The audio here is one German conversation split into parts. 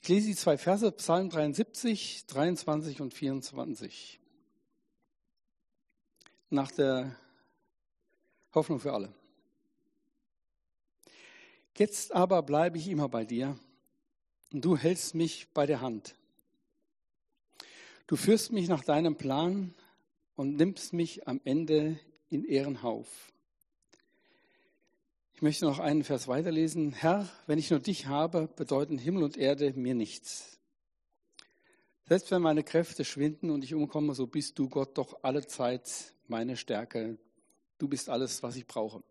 Ich lese die 2 Verse, Psalm 73, 23 und 24. Nach der Hoffnung für alle. Jetzt aber bleibe ich immer bei dir und du hältst mich bei der Hand. Du führst mich nach deinem Plan und nimmst mich am Ende in Ehrenhauf. Ich möchte noch einen Vers weiterlesen. Herr, wenn ich nur dich habe, bedeuten Himmel und Erde mir nichts. Selbst wenn meine Kräfte schwinden und ich umkomme, so bist du, Gott, doch alle Zeit meine Stärke. Du bist alles, was ich brauche.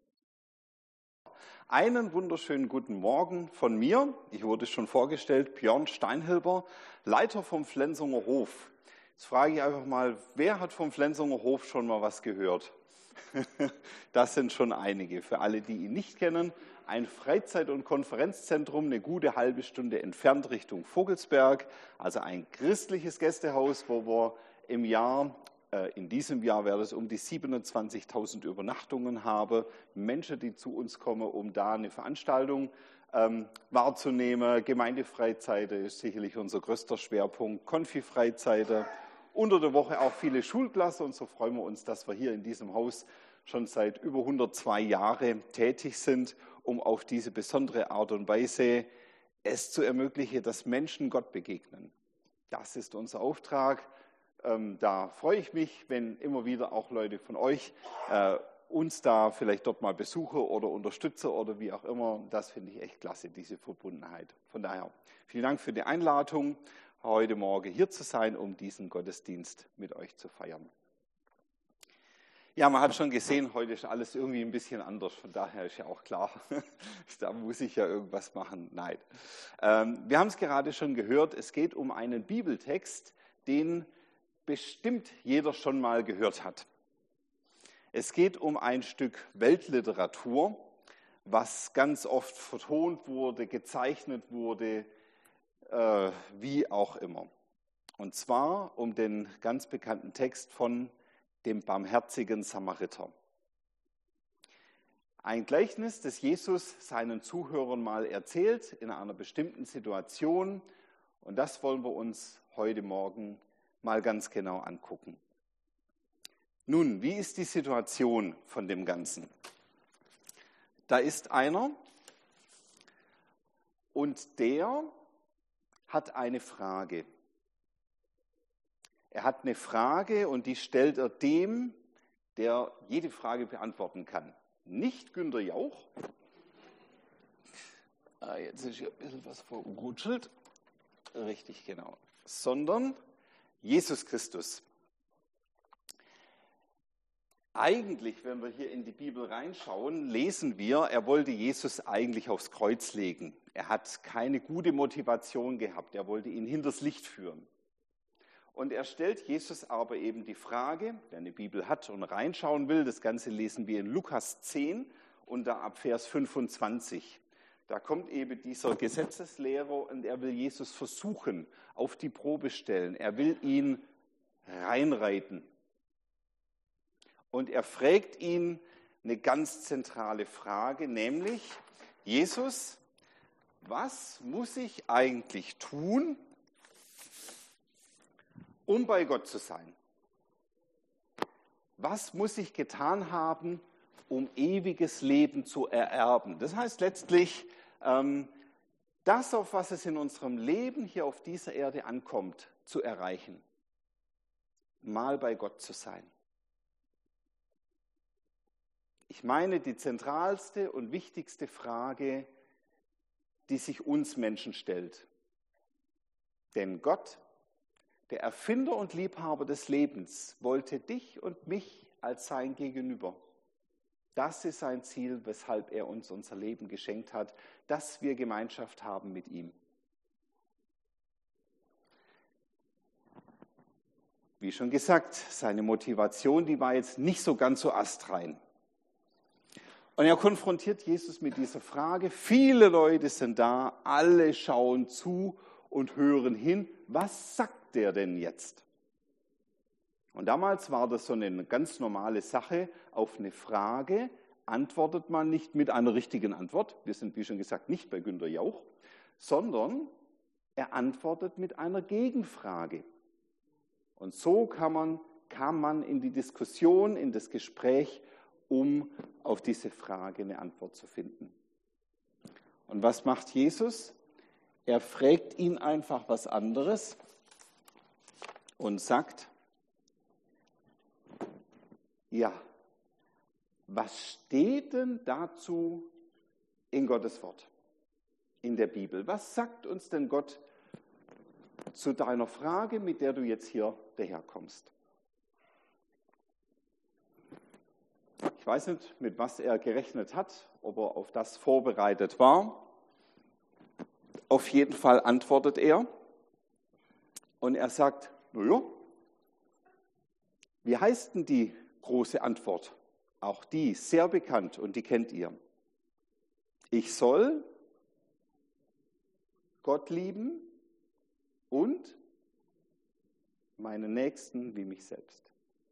Einen wunderschönen guten Morgen von mir. Ich wurde schon vorgestellt, Björn Steinhilber, Leiter vom Flensunger Hof. Jetzt frage ich einfach mal, wer hat vom Flensunger Hof schon mal was gehört? Das sind schon einige. Für alle, die ihn nicht kennen, ein Freizeit- und Konferenzzentrum, eine gute halbe Stunde entfernt Richtung Vogelsberg. Also ein christliches Gästehaus, wo wir im Jahr, in diesem Jahr wäre es um die 27.000 Übernachtungen haben. Menschen, die zu uns kommen, um da eine Veranstaltung wahrzunehmen. Gemeindefreizeiten ist sicherlich unser größter Schwerpunkt. Konfi-Freizeiten. Unter der Woche auch viele Schulklassen und so freuen wir uns, dass wir hier in diesem Haus schon seit über 102 Jahren tätig sind, um auf diese besondere Art und Weise es zu ermöglichen, dass Menschen Gott begegnen. Das ist unser Auftrag. Da freue ich mich, wenn immer wieder auch Leute von euch uns da vielleicht dort mal besuchen oder unterstützen oder wie auch immer. Das finde ich echt klasse, diese Verbundenheit. Von daher vielen Dank für die Einladung, heute Morgen hier zu sein, um diesen Gottesdienst mit euch zu feiern. Ja, man hat schon gesehen, heute ist alles irgendwie ein bisschen anders, von daher ist ja auch klar, da muss ich ja irgendwas machen. Nein. Wir haben es gerade schon gehört, es geht um einen Bibeltext, den bestimmt jeder schon mal gehört hat. Es geht um ein Stück Weltliteratur, was ganz oft vertont wurde, gezeichnet wurde, wie auch immer. Und zwar um den ganz bekannten Text von dem barmherzigen Samariter. Ein Gleichnis, das Jesus seinen Zuhörern mal erzählt in einer bestimmten Situation. Und das wollen wir uns heute Morgen mal ganz genau angucken. Nun, wie ist die Situation von dem Ganzen? Da ist einer und der hat eine Frage. Er hat eine Frage und die stellt er dem, der jede Frage beantworten kann. Nicht Günter Jauch. Jetzt ist hier ein bisschen was verrutschelt. Richtig, genau. Sondern Jesus Christus. Eigentlich, wenn wir hier in die Bibel reinschauen, lesen wir, er wollte Jesus eigentlich aufs Kreuz legen. Er hat keine gute Motivation gehabt. Er wollte ihn hinters Licht führen. Und er stellt Jesus aber eben die Frage, wer eine Bibel hat und reinschauen will, das Ganze lesen wir in Lukas 10 und da ab Vers 25. Da kommt eben dieser Gesetzeslehrer und er will Jesus versuchen, auf die Probe stellen. Er will ihn reinreiten. Und er fragt ihn eine ganz zentrale Frage, nämlich, Jesus, was muss ich eigentlich tun, um bei Gott zu sein? Was muss ich getan haben, um ewiges Leben zu ererben? Das heißt letztlich, das, auf was es in unserem Leben hier auf dieser Erde ankommt, zu erreichen. Mal bei Gott zu sein. Ich meine, die zentralste und wichtigste Frage, die sich uns Menschen stellt. Denn Gott, der Erfinder und Liebhaber des Lebens, wollte dich und mich als sein Gegenüber. Das ist sein Ziel, weshalb er uns unser Leben geschenkt hat, dass wir Gemeinschaft haben mit ihm. Wie schon gesagt, seine Motivation, die war jetzt nicht so ganz so astrein. Und er konfrontiert Jesus mit dieser Frage. Viele Leute sind da, alle schauen zu und hören hin. Was sagt der denn jetzt? Und damals war das so eine ganz normale Sache. Auf eine Frage antwortet man nicht mit einer richtigen Antwort. Wir sind, wie schon gesagt, nicht bei Günter Jauch, sondern Er antwortet mit einer Gegenfrage. Und so kam man in die Diskussion, in das Gespräch, um auf diese Frage eine Antwort zu finden. Und was macht Jesus? Er fragt ihn einfach was anderes und sagt, ja, was steht denn dazu in Gottes Wort, in der Bibel? Was sagt uns denn Gott zu deiner Frage, mit der du jetzt hier daherkommst? Ich weiß nicht, mit was er gerechnet hat, ob er auf das vorbereitet war. Auf jeden Fall antwortet er und er sagt, naja, wie heißt denn die große Antwort? Auch die, sehr bekannt und die kennt ihr. Ich soll Gott lieben und meinen Nächsten wie mich selbst.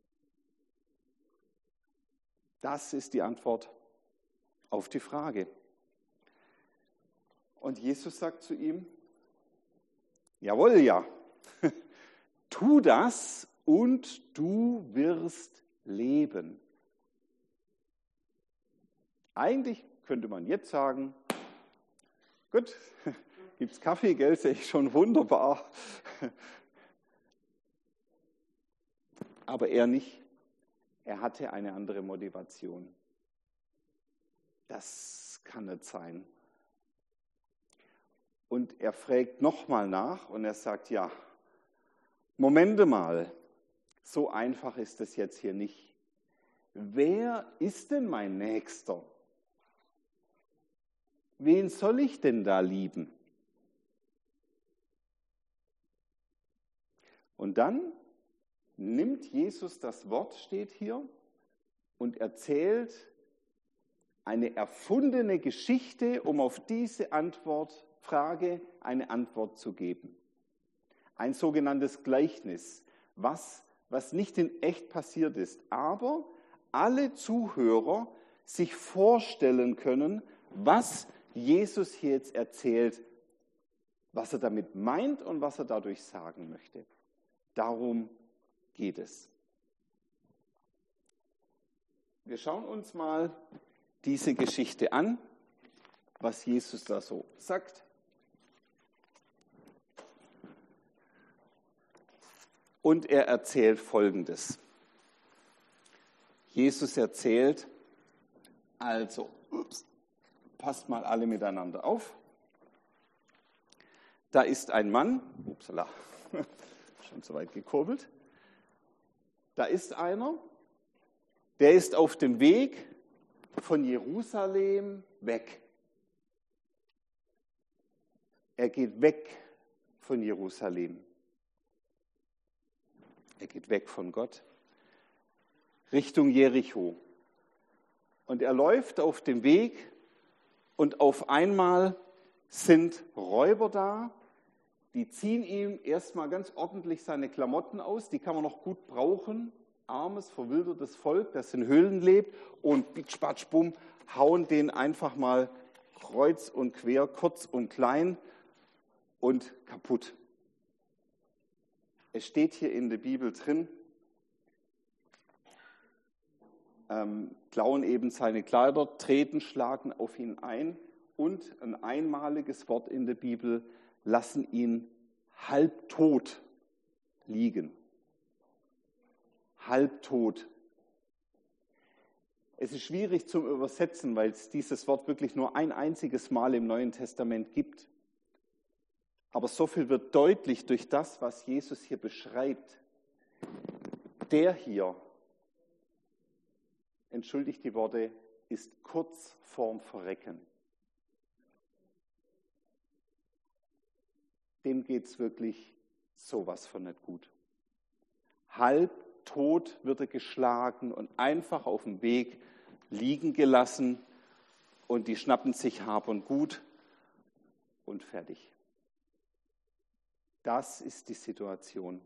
Das ist die Antwort auf die Frage. Und Jesus sagt zu ihm, jawohl, ja, tu das und du wirst leben. Eigentlich könnte man jetzt sagen, gut, gibt's Kaffee, gell, sehe ich schon wunderbar. Aber er nicht. Er hatte eine andere Motivation. Das kann nicht sein. Und er fragt nochmal nach und er sagt, ja, Momente mal, so einfach ist es jetzt hier nicht. Wer ist denn mein Nächster? Wen soll ich denn da lieben? Und dann nimmt Jesus das Wort, steht hier, und erzählt eine erfundene Geschichte, um auf diese Frage eine Antwort zu geben. Ein sogenanntes Gleichnis, was nicht in echt passiert ist, aber alle Zuhörer sich vorstellen können, was Jesus hier jetzt erzählt, was er damit meint und was er dadurch sagen möchte. Darum geht es. Wir schauen uns mal diese Geschichte an, was Jesus da so sagt. Und er erzählt Folgendes. Jesus erzählt, also, passt mal alle miteinander auf. Da ist ein Mann, upsala, schon so weit gekurbelt. Da ist einer, der ist auf dem Weg von Jerusalem weg. Er geht weg von Jerusalem. Er geht weg von Gott Richtung Jericho. Und er läuft auf dem Weg und auf einmal sind Räuber da, die ziehen ihm erstmal ganz ordentlich seine Klamotten aus, die kann man noch gut brauchen. Armes, verwildertes Volk, das in Höhlen lebt und bitsch, batsch, bumm, hauen den einfach mal kreuz und quer, kurz und klein und kaputt. Es steht hier in der Bibel drin, klauen eben seine Kleider, treten, schlagen auf ihn ein und ein einmaliges Wort in der Bibel, lassen ihn halbtot liegen. Halbtot. Es ist schwierig zum Übersetzen, weil es dieses Wort wirklich nur ein einziges Mal im Neuen Testament gibt. Aber so viel wird deutlich durch das, was Jesus hier beschreibt. Der hier, entschuldigt die Worte, ist kurz vorm Verrecken. Dem geht es wirklich sowas von nicht gut. Halbtot wird er geschlagen und einfach auf dem Weg liegen gelassen und die schnappen sich Hab und Gut und fertig. Das ist die Situation.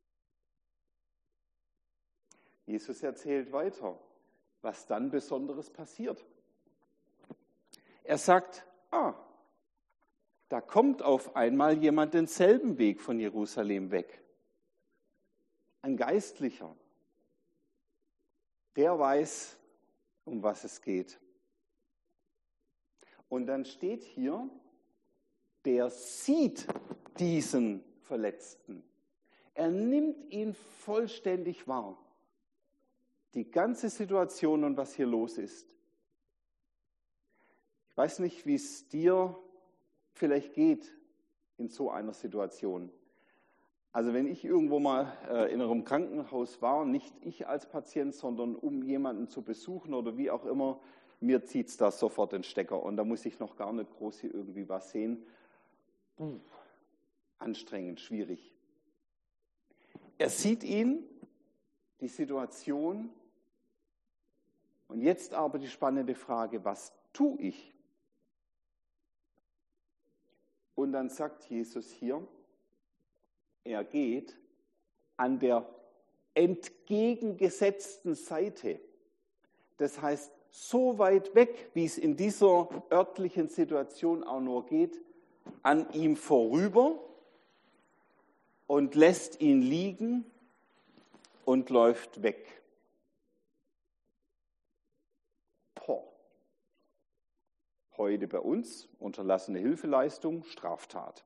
Jesus erzählt weiter, was dann Besonderes passiert. Er sagt, da kommt auf einmal jemand denselben Weg von Jerusalem weg. Ein Geistlicher, der weiß, um was es geht. Und dann steht hier, der sieht diesen Verletzten. Er nimmt ihn vollständig wahr. Die ganze Situation und was hier los ist. Ich weiß nicht, wie es dir vielleicht geht in so einer Situation. Also wenn ich irgendwo mal in einem Krankenhaus war, nicht ich als Patient, sondern um jemanden zu besuchen oder wie auch immer, mir zieht es da sofort den Stecker und da muss ich noch gar nicht groß hier irgendwie was sehen. Anstrengend, schwierig. Er sieht ihn, die Situation, und jetzt aber die spannende Frage, was tue ich? Und dann sagt Jesus hier, er geht an der entgegengesetzten Seite. Das heißt, so weit weg, wie es in dieser örtlichen Situation auch nur geht, an ihm vorüber und lässt ihn liegen und läuft weg. Heute bei uns unterlassene Hilfeleistung, Straftat.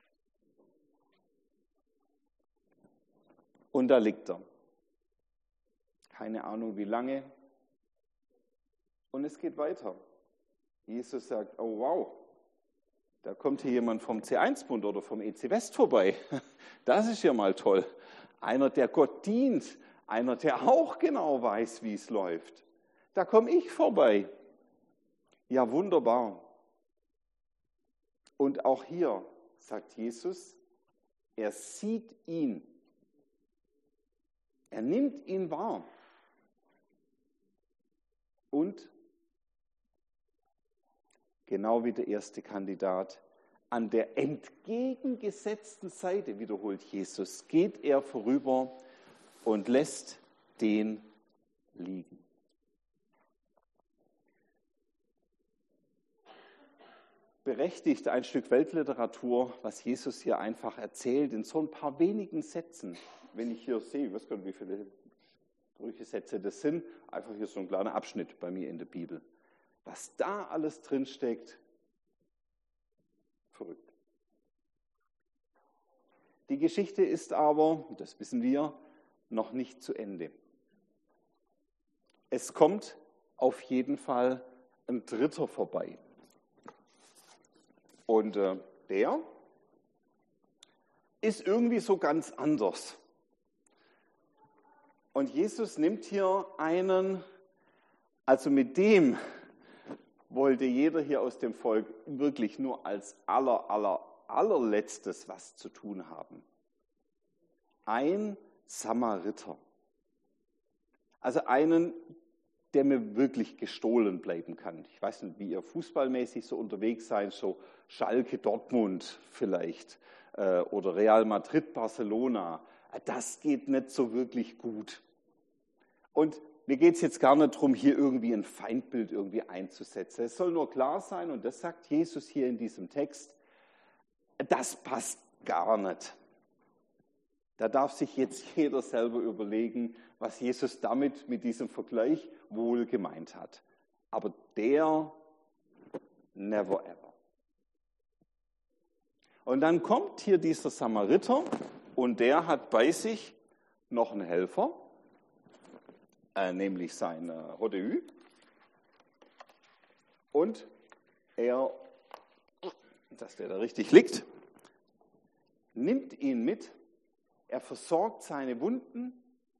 Und da liegt er. Keine Ahnung wie lange. Und es geht weiter. Jesus sagt, oh wow, da kommt hier jemand vom C1-Bund oder vom EC West vorbei. Das ist ja mal toll. Einer, der Gott dient, einer, der auch genau weiß, wie es läuft. Da komme ich vorbei. Ja, wunderbar. Und auch hier sagt Jesus, er sieht ihn. Er nimmt ihn wahr. Und genau wie der erste Kandidat, an der entgegengesetzten Seite, wiederholt Jesus, geht er vorüber und lässt den liegen. Berechtigt ein Stück Weltliteratur, was Jesus hier einfach erzählt, in so ein paar wenigen Sätzen. Wenn ich hier sehe, ich weiß gar nicht, wie viele Brüchesätze das sind, einfach hier so ein kleiner Abschnitt bei mir in der Bibel. Was da alles drinsteckt, verrückt. Die Geschichte ist aber, das wissen wir, noch nicht zu Ende. Es kommt auf jeden Fall ein Dritter vorbei. Und der ist irgendwie so ganz anders. Und Jesus nimmt hier einen, also mit dem wollte jeder hier aus dem Volk wirklich nur als allerletztes was zu tun haben. Ein Samariter. Also einen, der mir wirklich gestohlen bleiben kann. Ich weiß nicht, wie ihr fußballmäßig so unterwegs seid, so Schalke, Dortmund vielleicht oder Real Madrid, Barcelona. Das geht nicht so wirklich gut. Und mir geht es jetzt gar nicht darum, hier irgendwie ein Feindbild irgendwie einzusetzen. Es soll nur klar sein, und das sagt Jesus hier in diesem Text, das passt gar nicht. Da darf sich jetzt jeder selber überlegen, was Jesus damit mit diesem Vergleich wohl gemeint hat. Aber der, never ever. Und dann kommt hier dieser Samariter und der hat bei sich noch einen Helfer, nämlich sein Rodeu. Und er, dass der da richtig liegt, nimmt ihn mit. Er versorgt seine Wunden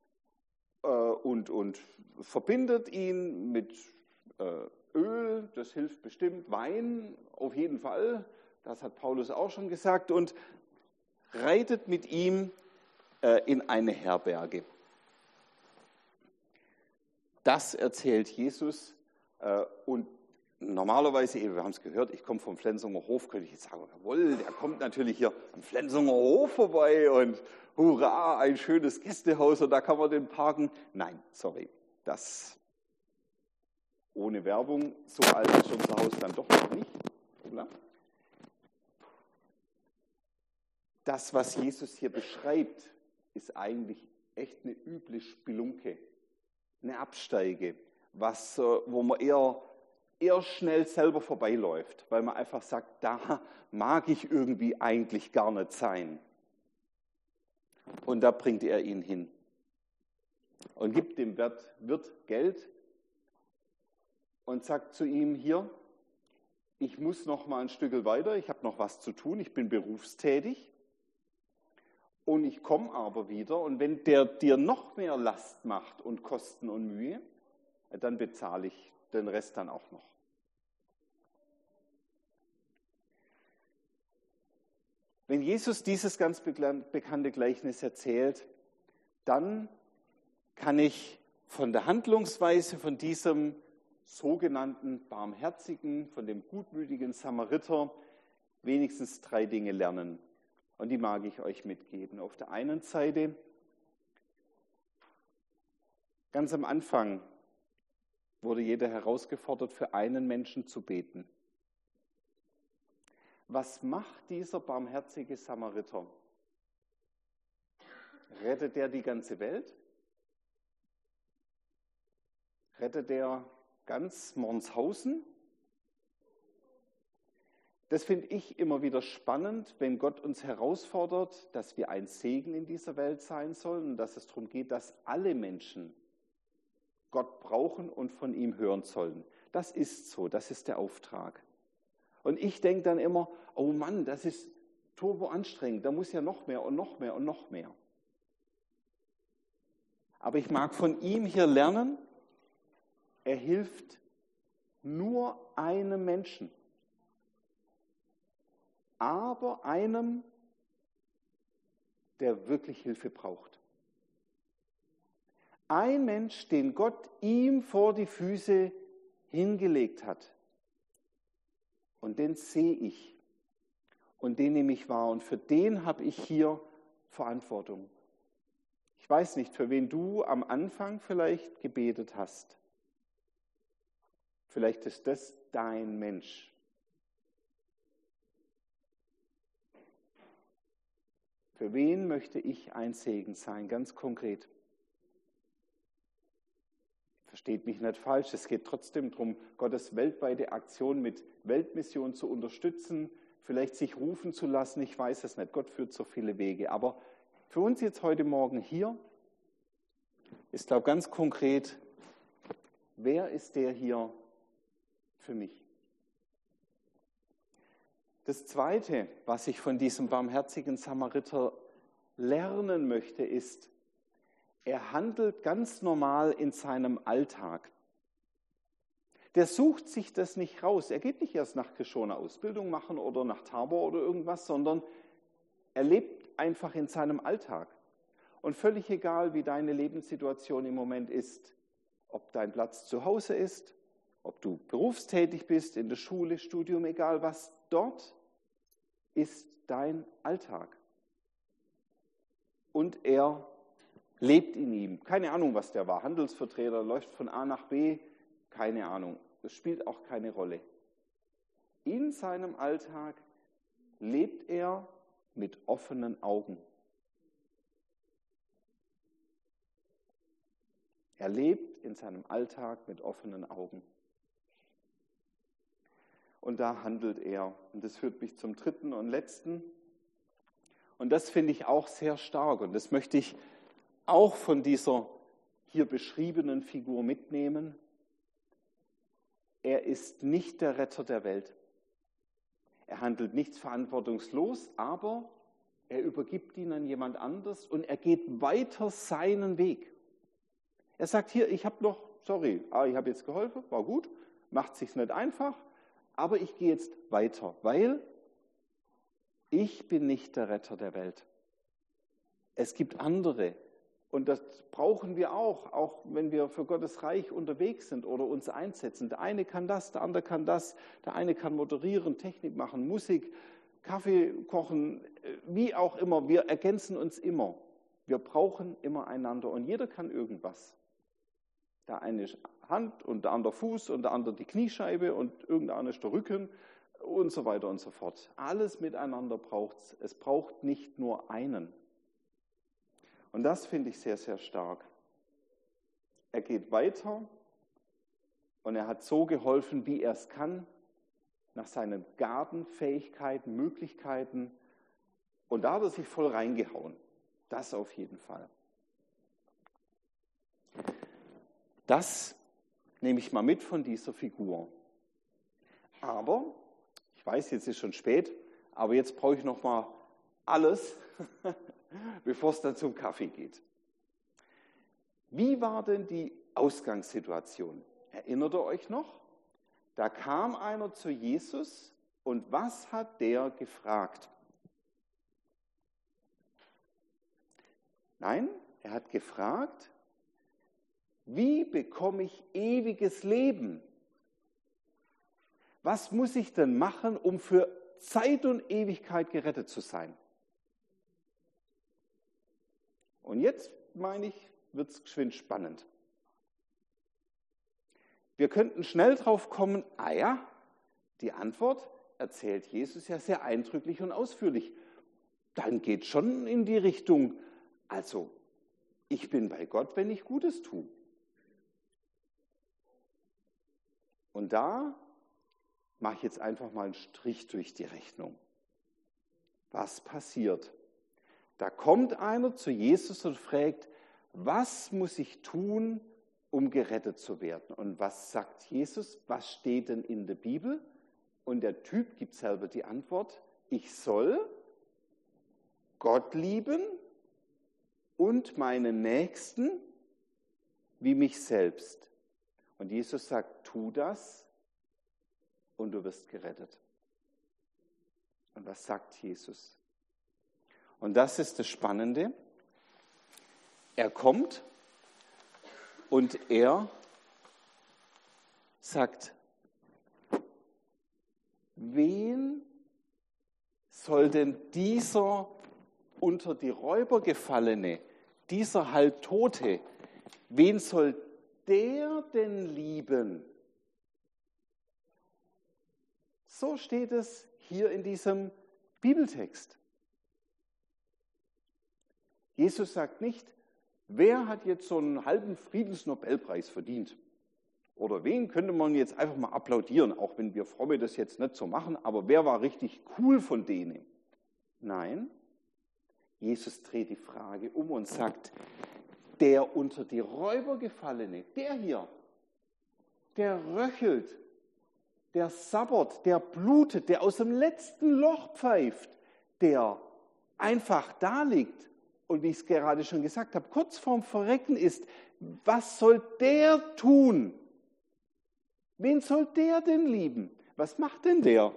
und verbindet ihn mit Öl, das hilft bestimmt, Wein auf jeden Fall, das hat Paulus auch schon gesagt, und reitet mit ihm in eine Herberge. Das erzählt Jesus und normalerweise, wir haben es gehört, ich komme vom Flensunger Hof, könnte ich jetzt sagen, jawohl, der kommt natürlich hier am Flensunger Hof vorbei und hurra, ein schönes Gästehaus und da kann man den parken. Nein, sorry, das ohne Werbung, so alt ist unser Haus dann doch noch nicht. das, was Jesus hier beschreibt, ist eigentlich echt eine üble Spelunke, eine Absteige, wo man eher schnell selber vorbeiläuft, weil man einfach sagt, da mag ich irgendwie eigentlich gar nicht sein. Und da bringt er ihn hin und gibt dem Wirt Geld und sagt zu ihm, hier, ich muss noch mal ein Stück weiter, ich habe noch was zu tun, ich bin berufstätig und ich komme aber wieder und wenn der dir noch mehr Last macht und Kosten und Mühe, dann bezahle ich den Rest dann auch noch. Wenn Jesus dieses ganz bekannte Gleichnis erzählt, dann kann ich von der Handlungsweise von diesem sogenannten Barmherzigen, von dem gutmütigen Samariter wenigstens 3 Dinge lernen. Und die mag ich euch mitgeben. Auf der einen Seite, ganz am Anfang wurde jeder herausgefordert, für einen Menschen zu beten. Was macht dieser barmherzige Samariter? Rettet er die ganze Welt? Rettet er ganz Mornshausen? Das finde ich immer wieder spannend, wenn Gott uns herausfordert, dass wir ein Segen in dieser Welt sein sollen und dass es darum geht, dass alle Menschen Gott brauchen und von ihm hören sollen. Das ist so, das ist der Auftrag. Und ich denke dann immer, oh Mann, das ist turbo anstrengend, da muss ja noch mehr und noch mehr und noch mehr. Aber ich mag von ihm hier lernen, er hilft nur einem Menschen, aber einem, der wirklich Hilfe braucht. Ein Mensch, den Gott ihm vor die Füße hingelegt hat. Und den sehe ich und den nehme ich wahr und für den habe ich hier Verantwortung. Ich weiß nicht, für wen du am Anfang vielleicht gebetet hast. Vielleicht ist das dein Mensch. Für wen möchte ich ein Segen sein, ganz konkret? Versteht mich nicht falsch, es geht trotzdem darum, Gottes weltweite Aktion mit Weltmission zu unterstützen, vielleicht sich rufen zu lassen, ich weiß es nicht, Gott führt so viele Wege. Aber für uns jetzt heute Morgen hier ist, glaube ich, ganz konkret, wer ist der hier für mich? Das Zweite, was ich von diesem barmherzigen Samariter lernen möchte, ist, er handelt ganz normal in seinem Alltag. Der sucht sich das nicht raus. Er geht nicht erst nach Kishon eine Ausbildung machen oder nach Tabor oder irgendwas, sondern er lebt einfach in seinem Alltag. Und völlig egal, wie deine Lebenssituation im Moment ist, ob dein Platz zu Hause ist, ob du berufstätig bist, in der Schule, Studium, egal was, dort ist dein Alltag. Und er lebt in ihm. Keine Ahnung, was der war. Handelsvertreter, läuft von A nach B. Keine Ahnung. Das spielt auch keine Rolle. In seinem Alltag lebt er mit offenen Augen. Er lebt in seinem Alltag mit offenen Augen. Und da handelt er. Und das führt mich zum dritten und letzten. Und das finde ich auch sehr stark. Und das möchte ich auch von dieser hier beschriebenen Figur mitnehmen. Er ist nicht der Retter der Welt. Er handelt nicht verantwortungslos, aber er übergibt ihn an jemand anders und er geht weiter seinen Weg. Er sagt hier, ich habe jetzt geholfen, war gut, macht sich's nicht einfach, aber ich gehe jetzt weiter, weil ich bin nicht der Retter der Welt. Es gibt andere. Und das brauchen wir auch wenn wir für Gottes Reich unterwegs sind oder uns einsetzen. Der eine kann das, der andere kann das, der eine kann moderieren, Technik machen, Musik, Kaffee kochen, wie auch immer. Wir ergänzen uns immer. Wir brauchen immer einander und jeder kann irgendwas. Der eine ist Hand und der andere Fuß und der andere die Kniescheibe und irgendeiner ist der Rücken. und so weiter und so fort. Alles miteinander braucht es. Es braucht nicht nur einen. Und das finde ich sehr, sehr stark. Er geht weiter und er hat so geholfen, wie er es kann, nach seinen Gaben, Fähigkeiten, Möglichkeiten. Und da hat er sich voll reingehauen. Das auf jeden Fall. Das nehme ich mal mit von dieser Figur. Aber, ich weiß, jetzt ist schon spät, aber jetzt brauche ich noch mal alles, bevor es dann zum Kaffee geht. Wie war denn die Ausgangssituation? Erinnert ihr euch noch? Da kam einer zu Jesus und was hat der gefragt? Nein, er hat gefragt, wie bekomme ich ewiges Leben? Was muss ich denn machen, um für Zeit und Ewigkeit gerettet zu sein? Und jetzt, meine ich, wird es geschwind spannend. Wir könnten schnell drauf kommen, die Antwort erzählt Jesus ja sehr eindrücklich und ausführlich. Dann geht schon in die Richtung, also ich bin bei Gott, wenn ich Gutes tue. Und da mache ich jetzt einfach mal einen Strich durch die Rechnung. Was passiert? Da kommt einer zu Jesus und fragt, was muss ich tun, um gerettet zu werden? Und was sagt Jesus? Was steht denn in der Bibel? Und der Typ gibt selber die Antwort, ich soll Gott lieben und meinen Nächsten wie mich selbst. Und Jesus sagt, tu das und du wirst gerettet. Und was sagt Jesus? Und das ist das Spannende. Er kommt und er sagt, wen soll denn dieser unter die Räuber gefallene, dieser Halbtote, wen soll der denn lieben? So steht es hier in diesem Bibeltext. Jesus sagt nicht, wer hat jetzt so einen halben Friedensnobelpreis verdient? Oder wen könnte man jetzt einfach mal applaudieren, auch wenn wir Fromme das jetzt nicht so machen, aber wer war richtig cool von denen? Nein, Jesus dreht die Frage um und sagt, der unter die Räuber gefallene, der hier, der röchelt, der sabbert, der blutet, der aus dem letzten Loch pfeift, der einfach da liegt und wie ich es gerade schon gesagt habe, kurz vorm Verrecken ist, was soll der tun? Wen soll der denn lieben? Was macht denn der?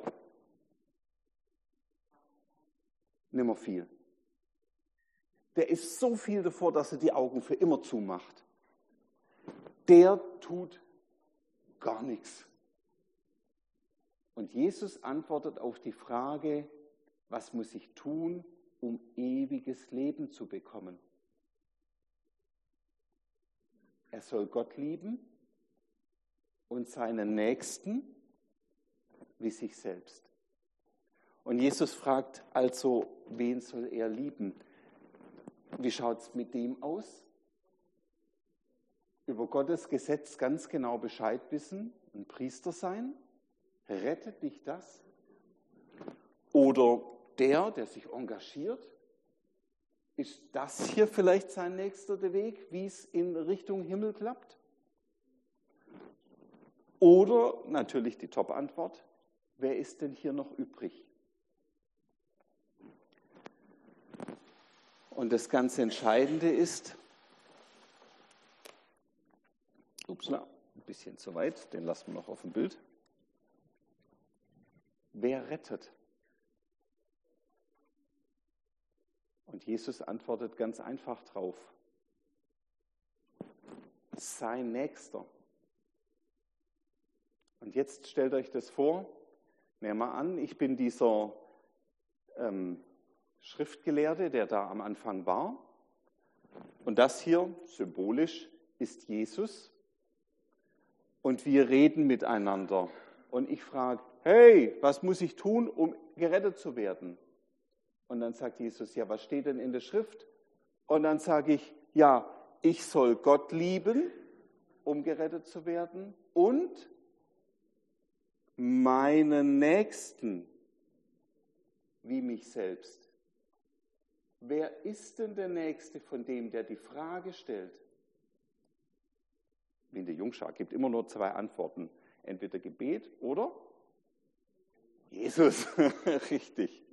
Nimmer viel. Der ist so viel davor, dass er die Augen für immer zumacht. Der tut gar nichts. Und Jesus antwortet auf die Frage, was muss ich tun, um ewiges Leben zu bekommen? Er soll Gott lieben und seinen Nächsten wie sich selbst. Und Jesus fragt also, wen soll er lieben? Wie schaut es mit dem aus? Über Gottes Gesetz ganz genau Bescheid wissen, ein Priester sein? Rettet dich das? Oder der sich engagiert? Ist das hier vielleicht sein nächster Weg, wie es in Richtung Himmel klappt? Oder natürlich die Top-Antwort, wer ist denn hier noch übrig? Und das ganz Entscheidende ist, ein bisschen zu weit, den lassen wir noch auf dem Bild. Wer rettet? Und Jesus antwortet ganz einfach drauf. Sein Nächster. Und jetzt stellt euch das vor, nehmen wir an, ich bin dieser Schriftgelehrte, der da am Anfang war. Und das hier, symbolisch, ist Jesus. Und wir reden miteinander. Und ich frage, hey, was muss ich tun, um gerettet zu werden? Und dann sagt Jesus, ja, was steht denn in der Schrift? Und dann sage ich, ja, ich soll Gott lieben, um gerettet zu werden, und meinen Nächsten wie mich selbst. Wer ist denn der Nächste von dem, der die Frage stellt? Wie in der Jungschar, gibt immer nur 2 Antworten. Entweder Gebet oder Jesus. Richtig.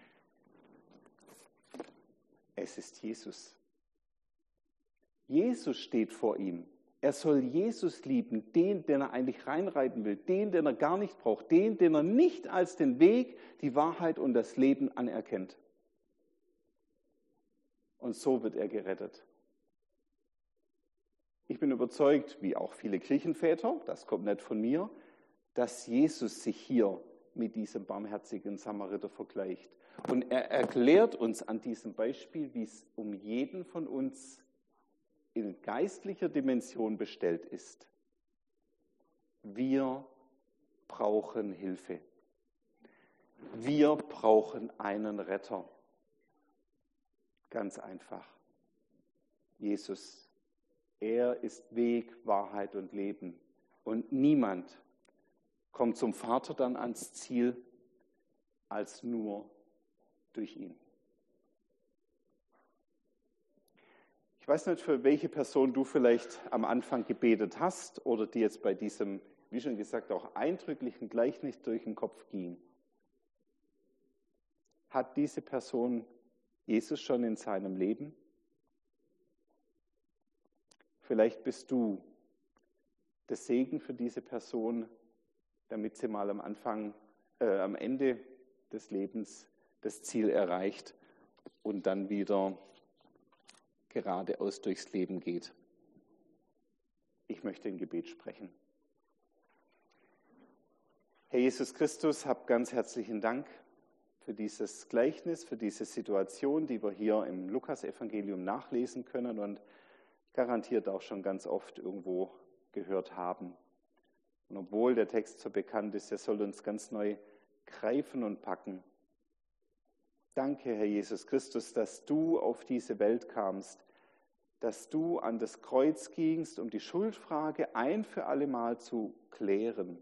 Es ist Jesus. Jesus steht vor ihm. Er soll Jesus lieben, den er eigentlich reinreiten will, den er gar nicht braucht, den er nicht als den Weg, die Wahrheit und das Leben anerkennt. Und so wird er gerettet. Ich bin überzeugt, wie auch viele Kirchenväter, das kommt nicht von mir, dass Jesus sich hier mit diesem barmherzigen Samariter vergleicht. Und er erklärt uns an diesem Beispiel, wie es um jeden von uns in geistlicher Dimension bestellt ist. Wir brauchen Hilfe. Wir brauchen einen Retter. Ganz einfach. Jesus, er ist Weg, Wahrheit und Leben. Und niemand kommt zum Vater dann ans Ziel, als nur durch ihn. Ich weiß nicht, für welche Person du vielleicht am Anfang gebetet hast oder die jetzt bei diesem, wie schon gesagt, auch eindrücklichen Gleichnis durch den Kopf ging. Hat diese Person Jesus schon in seinem Leben? Vielleicht bist du der Segen für diese Person, damit sie mal am Ende des Lebens das Ziel erreicht und dann wieder geradeaus durchs Leben geht. Ich möchte ein Gebet sprechen. Herr Jesus Christus, hab ganz herzlichen Dank für dieses Gleichnis, für diese Situation, die wir hier im Lukas-Evangelium nachlesen können und garantiert auch schon ganz oft irgendwo gehört haben. Und obwohl der Text so bekannt ist, er soll uns ganz neu greifen und packen. Danke, Herr Jesus Christus, dass du auf diese Welt kamst, dass du an das Kreuz gingst, um die Schuldfrage ein für alle Mal zu klären.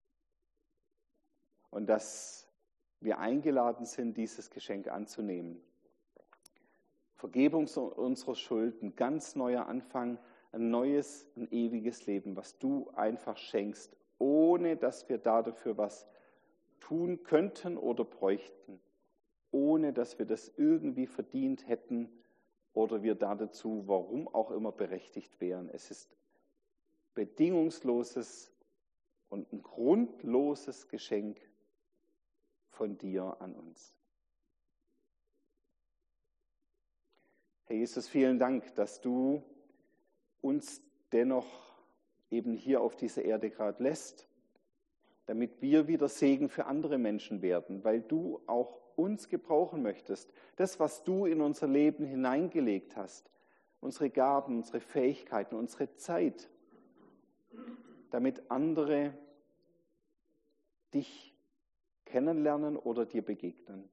Und dass wir eingeladen sind, dieses Geschenk anzunehmen. Vergebung unserer Schulden, ganz neuer Anfang, ein neues, ein ewiges Leben, was du einfach schenkst, ohne dass wir dafür was tun könnten oder bräuchten, ohne dass wir das irgendwie verdient hätten oder wir dazu, warum auch immer, berechtigt wären. Es ist bedingungsloses und ein grundloses Geschenk von dir an uns. Herr Jesus, vielen Dank, dass du uns dennoch eben hier auf dieser Erde gerade lässt, damit wir wieder Segen für andere Menschen werden, weil du auch uns gebrauchen möchtest. Das, was du in unser Leben hineingelegt hast, unsere Gaben, unsere Fähigkeiten, unsere Zeit, damit andere dich kennenlernen oder dir begegnen.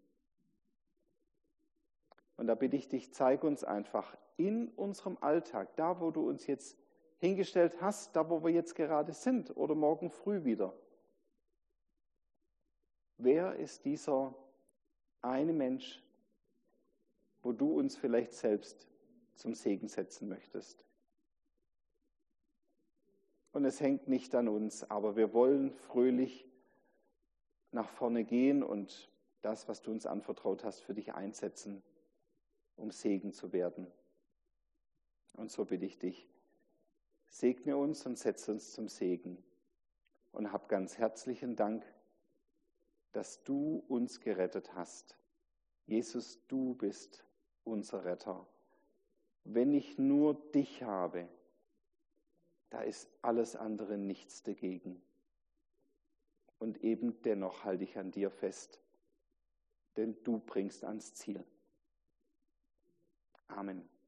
Und da bitte ich dich, zeig uns einfach in unserem Alltag, da wo du uns jetzt hingestellt hast, da wo wir jetzt gerade sind oder morgen früh wieder. Wer ist dieser eine Mensch, wo du uns vielleicht selbst zum Segen setzen möchtest? Und es hängt nicht an uns, aber wir wollen fröhlich nach vorne gehen und das, was du uns anvertraut hast, für dich einsetzen, um Segen zu werden. Und so bitte ich dich, segne uns und setze uns zum Segen. Und hab ganz herzlichen Dank, dass du uns gerettet hast. Jesus, du bist unser Retter. Wenn ich nur dich habe, da ist alles andere nichts dagegen. Und eben dennoch halte ich an dir fest, denn du bringst ans Ziel. Amen.